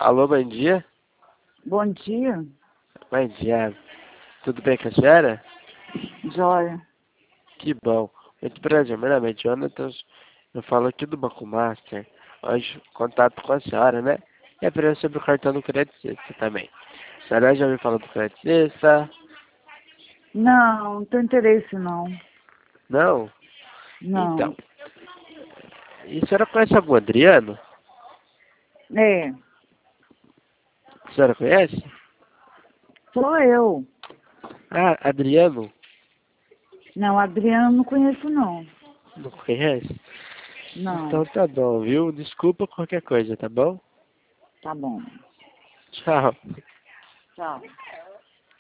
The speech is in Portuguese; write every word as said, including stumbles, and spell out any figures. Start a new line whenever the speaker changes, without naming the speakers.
Alô, bom dia.
Bom dia.
Bom dia. Tudo bem com a senhora?
Jóia.
Que bom. Muito prazer. Meu nome é Jonathan. Eu falo aqui do Banco Master. Hoje, contato com a senhora, né? E é para sobre o cartão do Credicista também. A senhora já me falou do Credicista?
Não, não tem interesse não.
Não?
Não.
Então. E a senhora conhece algum Adriano?
É,
A senhora conhece?
sou eu.
Ah, Adriano?
Não, Adriano não conheço não.
Não conhece?
Não.
Então tá bom, viu? Desculpa qualquer coisa, tá bom?
Tá bom.
Tchau.
Tchau.